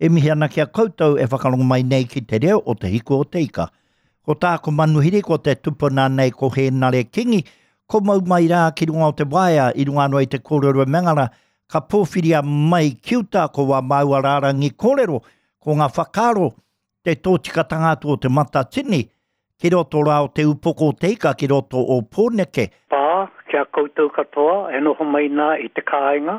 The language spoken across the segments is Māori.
e mihi ana kia koutou e whakalongo mai nei ki te reo o te hiko o te ika. Ko tāko manuhiri ko te tupuna nei ko he nare kingi, ko mau mai rā ki runga o te waia i runga anō i te kōrero mengara, ka pōwhiria mai kiuta ko wa maua rārangi kōrero, ko ngā whakaro te tōtikatanga atu o te matatini, ki roto rā o te upoko o te ika, ki roto o pōneke. Pā, kia koutou katoa, e noho mai nā i te kāinga,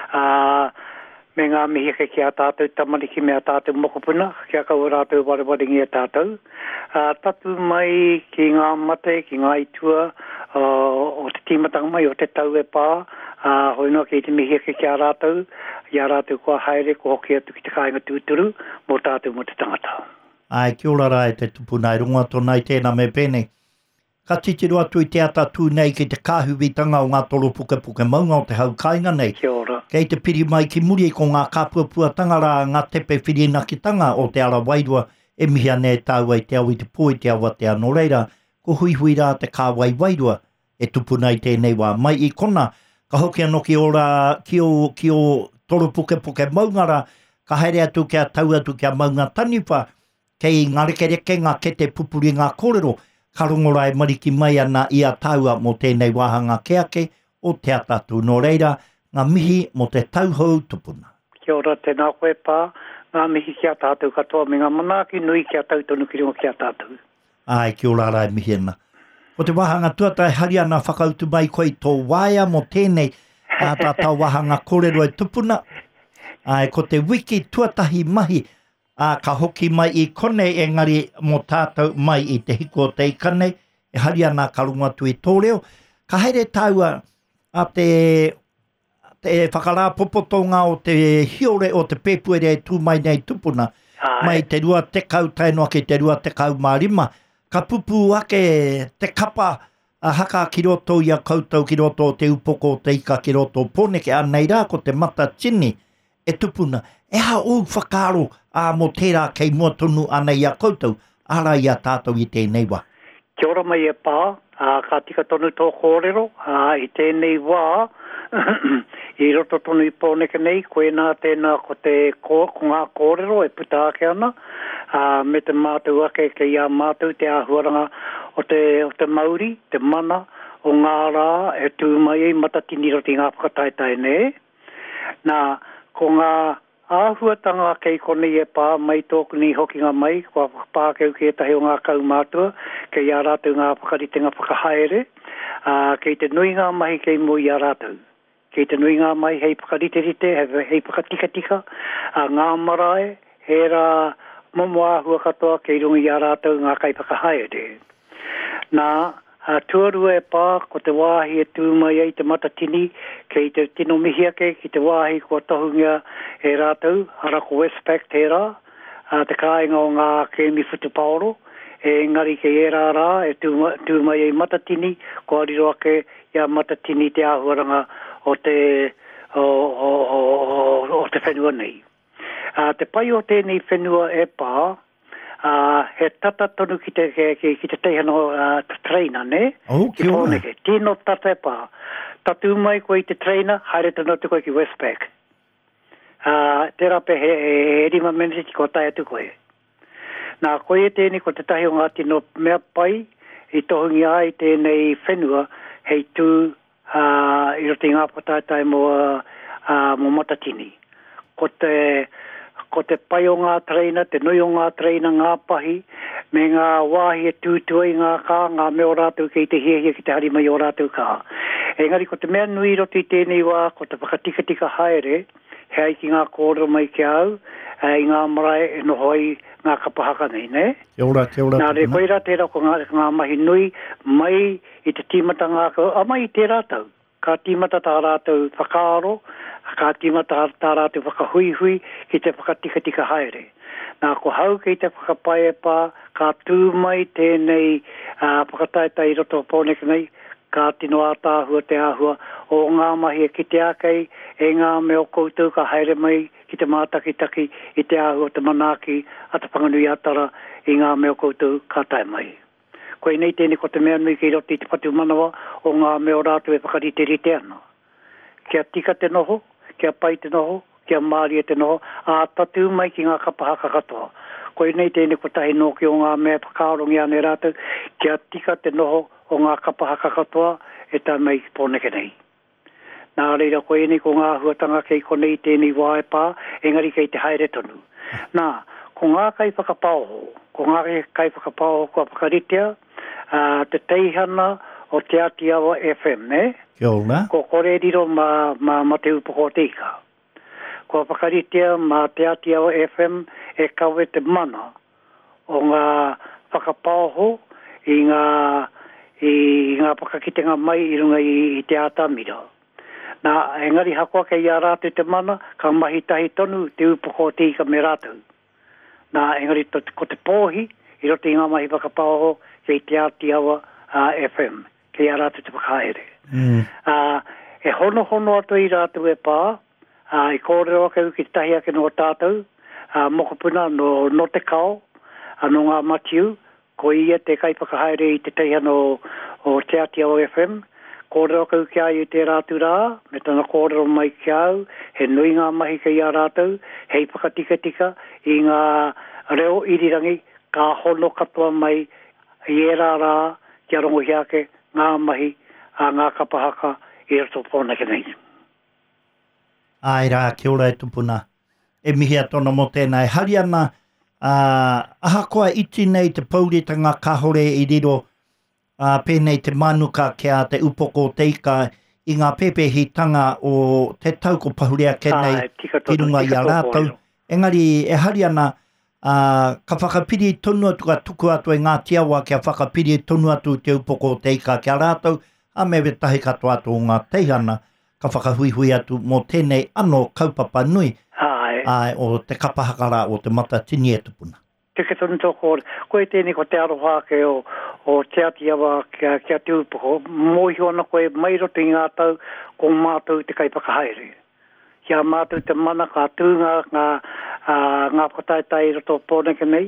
me ngā mihi ke kia tātou tamariki mea tātou mokopuna, kia kau rātou warewaringi e tātou. Tatu mai ki ngā mate, ki ngā itua, o te tīmatanga mai, o te tau e pā, hoi noa ki te mihi ke kia rātou, ia rātou kua haere, ko hoki atu ki te kāinga tūturu, mō tātou mō te tangata. Ai, kia ora rā e te tupuna, i runga tōnai tēnā me pēne. Ka titiru atu i te ata tū nei ki te kāhuwitanga o ngā toro puke maunga o te hau kāinga nei. Kia ora. Kei te piri mai ki muri ko ngā kāpuapuatanga rā ngā tepe whirinakitanga o te ara wairua e mihi ane e tāu ai te au i te pōi te awa te anō reira, ko hui rā te kāwai wairua e tupuna i tēnei wā. Mai i kona, ka hoki anō ki ora ki o toro puke maunga rā, ka haere atu kia tau atu kia maunga tanipa, kei ngā rekereke ngā kete pupuri ngā kōrero, ka rongora e mariki mai ana i a taua mo tēnei wāhanga keake o te atatu no reira, ngā mihi mo te tauhou tupuna. Kia ora tēnā koe pā, ngā mihi kia tātou katoa, me ngā manaki nui kia tautonu ki ringo kia tātou. Ai, kia ora rai mihi ana. Ko te wāhanga tuatai hari ana whakautu mai koe tō waia mo tēnei tā wāhanga kōrero e tupuna. Ai, ko te wiki tuatahi mahi, ka hoki mai i kone engari mo tātou mai i te hiko o te ikane, e hari ana ka runga tu i tōreo. Ka haere taua a te whakarā popotonga o te hiore o te pēpuere e tū mai nei tupuna, mai te rua te kau tainoa ki te rua te kau mārima. Ka pupu ake te kapa haka ki roto i a koutou ki roto o te upoko o te ika ki roto o pōneke, anei rā ko te mata tini e tupuna. E ha o whakaro mo tērā kei mua tonu ana i a koutou, ara i a tātou i tēnei wā. Kia ora mai e pā, ka tika tonu tō kōrero, i tēnei wā, i roto tonu i pōneke nei, koe nā tēnā ko ngā kōrero e puta ake ana, me te mātou ake ke ia mātou te āhuaranga o te Māori, te mana, o ngā rā e tū mai e matatini roti ngā whakataitai nei. Nā, ko ngā āhuatanga kei kone e pā mai tōku ni hoki ngā mai, kua pākeu ki e tahi o ngā kaumātua, kei a rātou ngā whakaritenga whakahaere, kei te nui ngā mahi kei mo i a rātou. Kei te nui ngā mai hei whakariterite, hei whakatika, ngā marae, he rā momo āhua katoa kei rungi i a rātou ngā kai whakahaere. Nā, tuarua e pā, ko te wāhi e tū mai ei te matatini, kei te tino mihiake, ki te wāhi kua tohungia e rātou, ara ko Westpac te rā, te kāinga o ngā kemi whutupaoro, e ngari ke e rā e tū mai ei matatini, ko ariro ake ia matatini te āhuaranga o te whenua nei. Te pai o tēnei whenua e pā, he tata tonu ki te teihano trainer, ne? Ki ora. Tino tata e pā. Tatu mai koe i te trainer, haere tano te koe ki Westpac. Tērā pe he rima meneti ko tai atu koe. Nā koe e tēnei ko te tahi o ngā tino mea pai, i tohungi ai tēnei whenua, hei tū i roti ngā pataitai mo matatini. Ko te pai o ngā treina, te nui o ngā treina, ngā pahi, me ngā wāhi e tūtua i ngā kā, ngā mea o rātou kei te hiahia ki te hari mai o rātou kā. Engari, ko te mea nui roti tēnei wā, ko te whakatika haere, he ai ki ngā kōrero mai ki au, i ngā marae e nohoi ngā kapahaka nei, ne? Kia ora. Nā re koeira tērā ko ngā mahi nui, mai i te tīmata ngā mai i te rātou. Ka tīmata tā rātou whakaaro, ka tīmata tā rātou whakahuihui ki te whakatika haere. Nā ko hau kei te whakapai e pā, ka tū mai tēnei whakataitai roto pōneke nei, ka tino ātāhua te āhua o ngā mahi e ki te ākei, e ngā meo koutou ka haere mai ki te mātakitaki i te āhua te manaki a te whanganui atara i ngā meo koutou ka tai mai. Koe nei tēnei ko te mea nui ki roti te patu manawa o ngā meo rātou e whakariterite ana. Kia tika te noho, kia pai te noho, kia maari e te noho, a tatu mai ki ngā kapahaka katoa. Koe nei tēne ko tahi no ki o ngā mea pakarongi ane rātou, kia tika te noho o ngā kapahaka katoa e tā mai ki pōneke nei. Nā reira koe nei ko ngā huatanga kei konei tēnei wāepa, engari kei te haere tonu. Nā, ko ngā kai whakapāho, ko ngā kai whakapāho kua pakaritea, te teihana o Te Atiawa FM, ne? Kia ora. Ko kore riro ma te upoko teika. Kua pakaritea ma Te Atiawa FM e kawe te mana o ngā whakapāho i ngā pakakitenga mai i runga i te atamira. Nā, engari hakoa kei a rātou te mana, ka mahi tahi tonu te upoko teika me rātou. Nā, engari ko te pōhi, i roto i ngā mahi whakapāho kei Te Atiawa FM, kei a rātou te whakaere. E hono atu i rātou e pā, i kōrero ake uki tahi ake no tātou, mokopuna no te kao, no ngā matiu, ko ia te kai whakahaere i te teihana o Te Atiawa FM, kōrero ake uki ai i te rātou rā, me tana kōrero mai ki au, he nui ngā mahi kei a rātou, hei whakatika i ngā reo irirangi, ka hono katoa mai i e rā, kia rongo hiake, ngā mahi, ngā kapahaka, i roto pōnake nei. Ai rā, kia ora e tupuna. E mihi atona mo tēnei. Hari ana, ahakoa iti nei te pauritanga kahore i riro pēnei te manuka kia te upoko teika i ngā pepehitanga o te tauko pahurea kenei ki runga i a rātou. Engari, e hari ana, ka whakapiri tonu atu ka tuku atu e ngā tiawa kia whakapiri tonu atu te upoko teika kia rātou, a me tahi katoa atu o ngā teihana, ka whakahuihui atu mō tēnei ano kaupapa nui o te kapahakara o te mata tini e tupuna. Teke tonu tōko, koe tēnei ko te aroha ke o Te Atiawa kia te upoko, mōhi ona koe mai roto i ngā tau, ko mātou te kai whakahaere. Kia mātou te mana ka tūnga ngā whakataitai roto pōneke nei,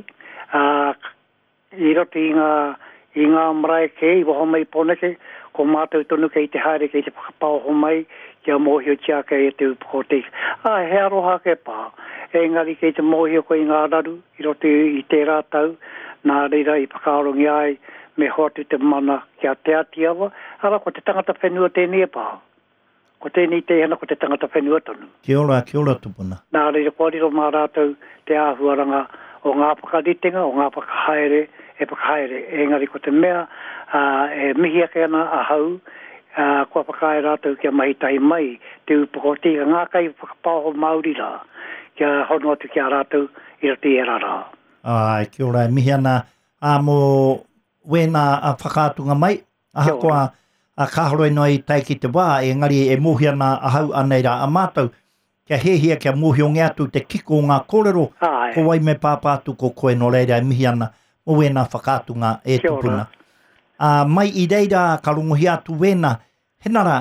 i roto i ngā marae ke, i waho mai pōneke, ko mātou tonu kei te haere kei te whakapauho mai, kia mōhio tia kei te upoko teika. He aroha ke pā, engari kei te mōhio koe i ngā raru, i roto i te rātau, nā reira i whakarongi ai, me hoatu te mana kia Te Atiawa, ara ko te tangata whenua tēnei e pā. Ko tēnei te hana ko te tangata whenua tonu. Kia ora tupuna. Nā reira kōrero mā rātou te āhuaranga o ngā pakaritenga, o ngā pakahaere, engari ko te mea, e mihi ake ana a hau, kua pakae rātou kia mahitahi mai, te upoko tika ngā kai whakapāho Māori rā, kia hono atu kia rātou i rati e rara. Ai, kia ora, mihi ana, mō wēnā a whakātunga mai, aha koa a kahoroi noi tai ki te wā, engari e mohi ana a hau anei rā a mātou, kia hehia kia mohiongi atu te kiko o ngā kōrero, ko wai me pāpātu ko koe no reira e mihi ana, mō wēnā whakātunga e tupuna. Mai i reira ka rongohi atu wēnā, henara,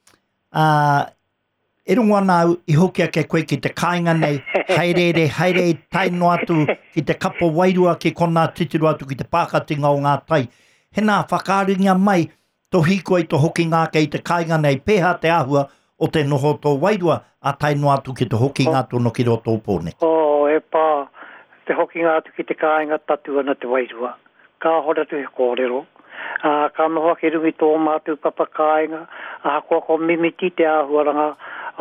e rongo ana i hoki ake koe ki te kāinga nei, haere taino atu ki te kapo wairua ki kona titiru atu ki te pākatinga o ngā tai. Hena whakāringa mai, to hiko i to hoki ngā kei te kāinga nei, pēha te ahua o te noho tō wairua, a taino atu ki te hoki ngā tono ki roto pōne. E pā, te hoki ngā atu ki te kāinga tatu ana te wairua. Ka hora tu he kōrero. Ka noho ki rungi tō mātou papa kāinga, koa ko mimiti te āhuaranga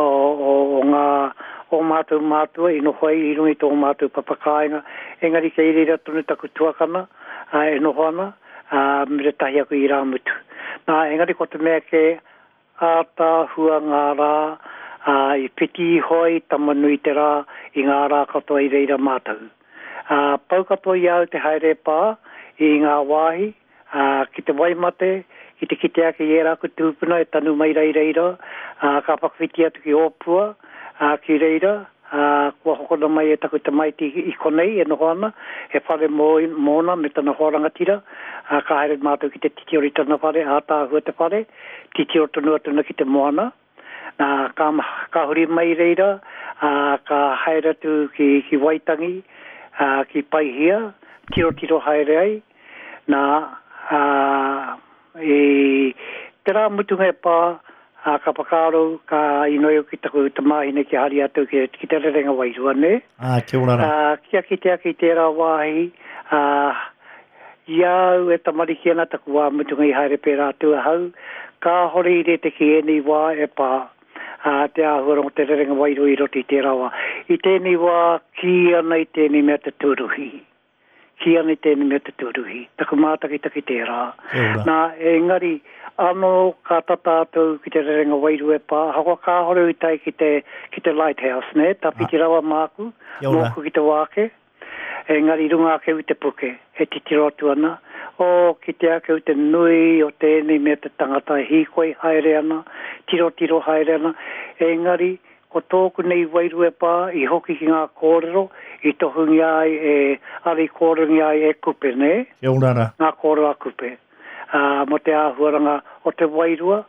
o mātou i noho i rungi tō mātou papa kāinga. Engari kei reira tonu taku tuakana, e noho ana, mire tahi aku i rāmutu. Engari ko te mea ke āta hua ngā rā, i piti hoi tamanui te rā, i ngā rā katoa i reira mātou. Pau katoa i au te haere pā, i ngā wāhi, ki te waimate, ki te kite ake i era ku tūpuna e tanu mai reira, ka pakawhiti atu ki Opua, ki reira, kua hokona mai e taku te maiti i konei e noho ana, he whare mōna me tana horanga tira, ka haere mātou ki te titiori tana whare, ātā hua te whare, titiori tonu atuna ki te moana, ka huri mai reira, ka haere atu ki Waitangi, ki Paihia, tiro haere ai, te rā mutunga e pā, ka pakaro ka inoio ki taku tamahine ki hari atu ki te rerenga wairua ne. Kia ora. Kia ki te rā wāhi, iau e tamariki ana taku wā mutunga I haere pērā tua hau, ka hori I re te ki e ni wā e pā, te ahuarong te rerenga wairua I roti te rawa. I tēnei wā ki ana I tēnei mea te turuhi. Ki ana I tēnei mea te turuhi. Taku mātaki te rā. Nā, engari, ano ka tata atu ki te rerenga wairua e pā, hako ka hori utai ki te lighthouse, ne? Ta piti rawa māku, mōku ki te wāke. Engari runga ke u te puke, he titiro atu ana. O ki te ake u te nui o tēnei mea te tangata hikoi haere ana, tiro haere ana. Engari, ko tōku nei wairua e pā, I hoki ki ngā kōrero, I tohungi ai ari kōrero ai e kupe, ne? Ngā kōrero a kupe. Mo te āhuaranga o te wairua,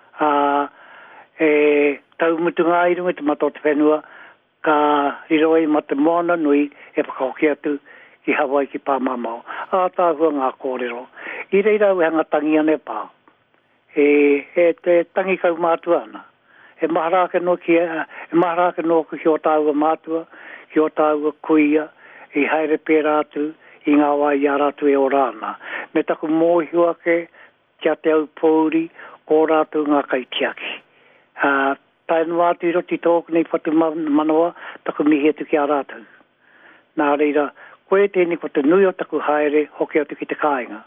taumutunga I runga te mato te whenua, ka riroi ma te moana nui e whakahoki atu ki Hawaii ki Pāmamao. Tāhua ngā kōrero. I reira u hanga tangi ane pā. E te tangi kau mātua ana. E maharake no ki o tāua mātua, ki o tāua kuia, I haere pērā atu, I ngā wai I aratu e o rāna. Me taku mōhua ke, kia te au pōuri, ko rātu ngā kaitiaki. Tai no atu I roti tōku nei whatu manoa, taku mihi atu ki a rātu. Nā reira, koe tēnei ko te nui o taku haere, hoki atu ki te kāinga.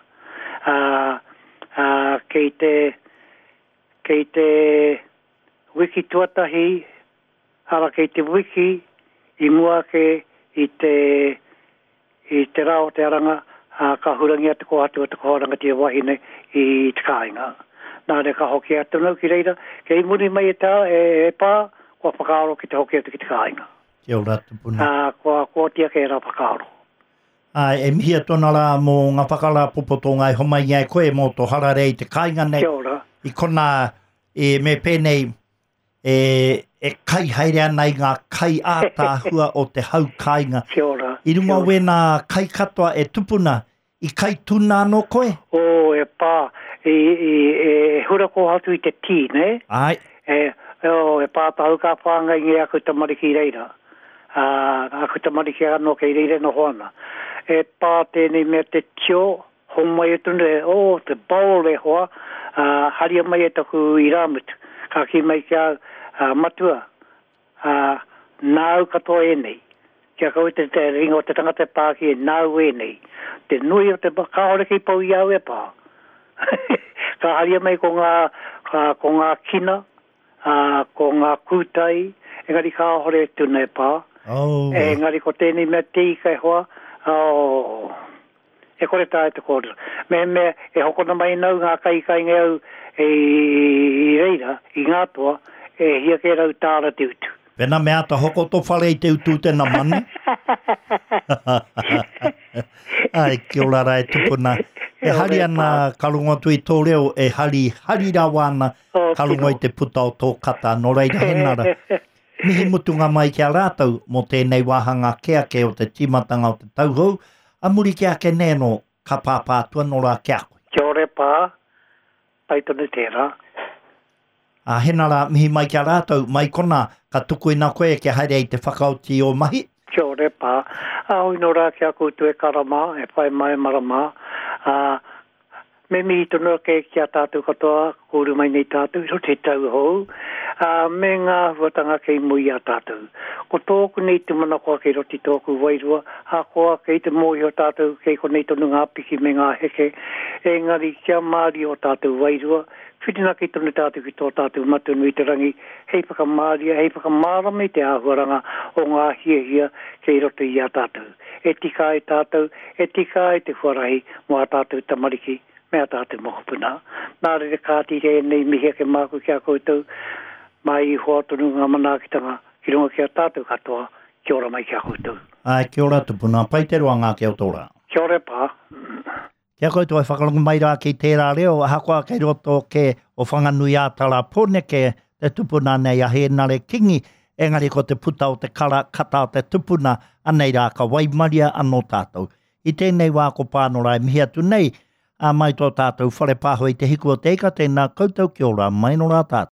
Kei te wiki tuatahi, ara kei te wiki, I mua ke I te rao te aranga, ka hurangi atu ko atu atu ko horanga te wahine I te kāinga. Nā re ka hoki atu nau ki reira, kei muri mai e tā e pā, kua whakaaro ki te hoki atu ki te kāinga. Kia ora tupuna. Kua tia ke rā whakaaro. E mihia tōna rā mō ngā whakara popoto ngai homai ngai koe mō tō harare I te kāinga nei. Kia ora. I kona me pēnei e kai haere ana I ngā kai ātāhua o te hau kāinga. Kia ora. I runga wena kai katoa e tupuna, I kai tūna anō koe? E pā. E hura ko hatu I te tī, ne? Ai. E pā tahu ka whāngai nge aku tamariki I reira. Aku tamariki anō kei reira no hoana. E pā tēnei mea te tio, homai e tunu te bowl e hoa, haria mai e taku I rāmutu. Ka ki mai kia matua. Nāu katoa e nei. Kia kau te ringa o te tangata pāki e nāu e nei. Te nui o te kāore ki pau I au e pā. Ka haria mai ko ngā kina, ko ngā kūtai, engari ka hore tuna e pā. Engari ko tēnei mea tei kai hoa, e kore tāi te kōrero. Me e hokona mai nau ngā kai ngai au I reira, I ngā toa, e hia ke rau tāra te utu. Pena mea ta hoko to whare I te utu tēnā mane. Ai, ki ora rai tupuna. E hari ana kalunga tui tō reo, e hari rawa ana kalunga I te puta o tō kata, no reira henara. Mihi mutunga mai kia rātau, mō tēnei wāhanga keake o te timatanga o te tauhou, a muri keake nēno ka pāpātua no rā kia koe. Kia ore pā, paitonu tērā. Henara, mihi mai kia rātau, mai kona ka tuku ina koe ke haere I te whakauti o mahi. Kia ore pā, hoi no rā kia koutu e karama, e whai mai marama, me mihi tonu ke kia tātou katoa, kōru mai nei tātou, ro te tau hou, me ngā huatanga kei mui a tātou. Ko tōku nei te mana koa kei roti tōku wairua, koa kei te mōhi o tātou, kei ko nei tonu ngā piki me ngā heke, engari kia māri o tātou wairua, whitina kei tonu tātou ki tō tātou matunu I te rangi, hei whakamāria, hei whakamārame te āhuaranga o ngā hia kei roto I a tātou. E tika e tātou, e tika e te wharahi mo a tātou tamariki, mea tātou mohopuna. Nā re kāti re nei mihi ke māku kia koutou, mai I hoa tonu ngā manākitanga, ki runga kia tātou katoa, kia ora mai kia koutou. Ai, kia ora tupuna, pai te roa ngā kia tōra. Kia ora pā. Kia koutou e whakalungu mai rā ki tērā reo, hakoa kei roto ke o whanganui ātara pōneke, te tupuna nei a hēnare kingi, engari ko te puta o te kata o te tupuna, anei rā ka waimaria anō tātou. I tēnei wā ko pānorai mihi atu nei, a mai tō tātou whare pāho I te hiku o te ika, tēnā koutou kia ora, mai no rā tātou.